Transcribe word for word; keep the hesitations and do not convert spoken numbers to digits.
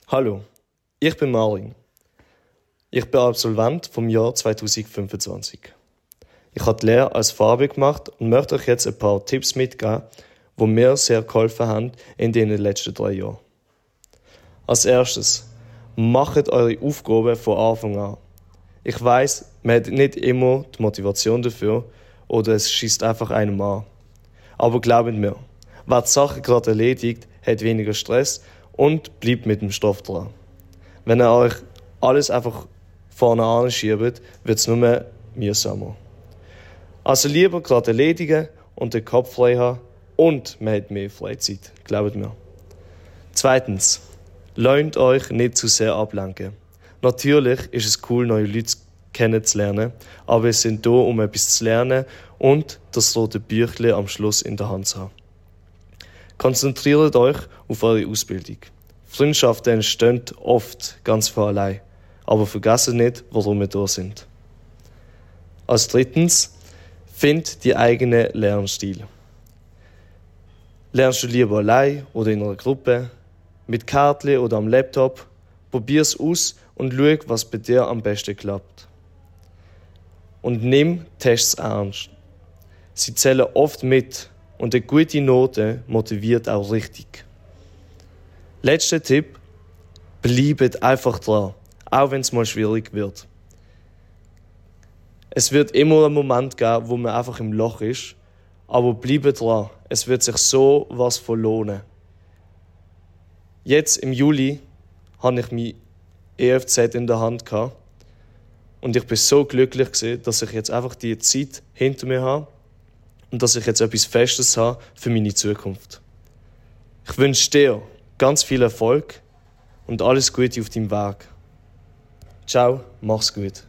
Hallo, ich bin Marlin. Ich bin Absolvent vom Jahr zweitausendfünfundzwanzig. Ich habe die Lehre als Farbe gemacht und möchte euch jetzt ein paar Tipps mitgeben, die mir sehr geholfen haben in den letzten drei Jahren. Als erstes, macht eure Aufgaben von Anfang an. Ich weiss, man hat nicht immer die Motivation dafür oder es schießt einfach einem an. Aber glaubt mir, wer die Sache gerade erledigt, hat weniger Stress und bleibt mit dem Stoff dran. Wenn ihr euch alles einfach vorne anschiebt, wird es nur mehr mühsamer. Also lieber gerade erledigen und den Kopf frei haben und man hat mehr Freizeit, glaubt mir. Zweitens, lasst euch nicht zu sehr ablenken. Natürlich ist es cool, neue Leute kennenzulernen, aber wir sind hier, um etwas zu lernen und das rote Büchle am Schluss in der Hand zu haben. Konzentriert euch auf eure Ausbildung. Freundschaften entstehen oft ganz von allein, aber vergesst nicht, warum wir da sind. Als drittens, find die eigene Lernstil. Lernst du lieber allein oder in einer Gruppe, mit Kartchen oder am Laptop? Probier es aus und schau, was bei dir am besten klappt. Und nimm Tests ernst. Sie zählen oft mit und eine gute Note motiviert auch richtig. Letzter Tipp, bleibt einfach dran, auch wenn es mal schwierig wird. Es wird immer einen Moment geben, wo man einfach im Loch ist, aber bleibt dran, es wird sich so was von lohnen. Jetzt im Juli hatte ich mein E F Z in der Hand gehabt und ich bin so glücklich gewesen, dass ich jetzt einfach die Zeit hinter mir habe und dass ich jetzt etwas Festes habe für meine Zukunft. Ich wünsche dir ganz viel Erfolg und alles Gute auf deinem Weg. Ciao, mach's gut.